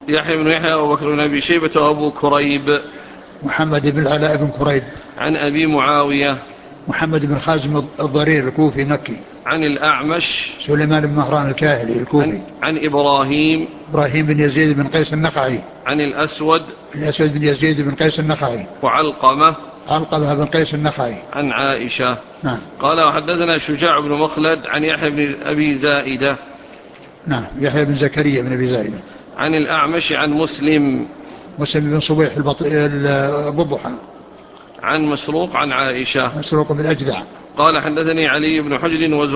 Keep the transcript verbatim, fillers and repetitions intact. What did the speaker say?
يحيى بن يحيى وأبو بكر بن أبي شيبة وأبو كريب. محمد بن العلاء بن كريب. عن أبي معاوية محمد بن خازم الضرير الكوفي مكي. عن الأعمش سليمان بن مهران الكاهلي عن, الكوفي. عن إبراهيم إبراهيم بن يزيد بن قيس النخعي. عن الأسود الأسود بن يزيد بن قيس النخعي. وعلقمة علقمة بن قيس النخعي. عن عائشة. نعم. قال وحدثنا شجاع بن مخلد عن يحيى بن أبي زائدة. نعم. يحيى بن زكريا بن أبي زائدة. عن الأعمش عن مسلم مسلم بن صبيح البضحى. عن مسروق عن عائشة. مسروق بن أجدع. قال حدثني علي بن حجر